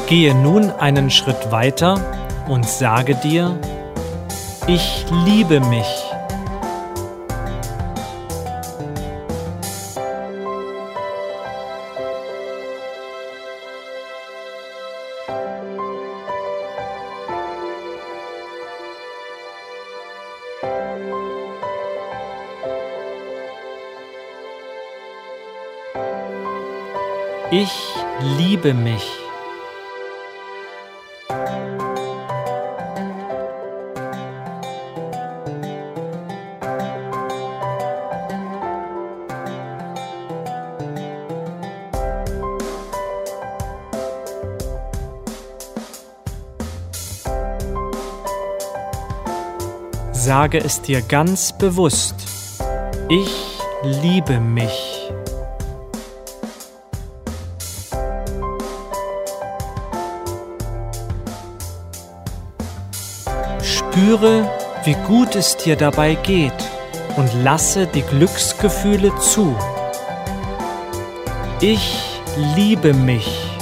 Gehe nun einen Schritt weiter und sage dir: Ich liebe mich. Ich liebe mich. Sage es dir ganz bewusst: Ich liebe mich. Spüre, wie gut es dir dabei geht und lasse die Glücksgefühle zu. Ich liebe mich.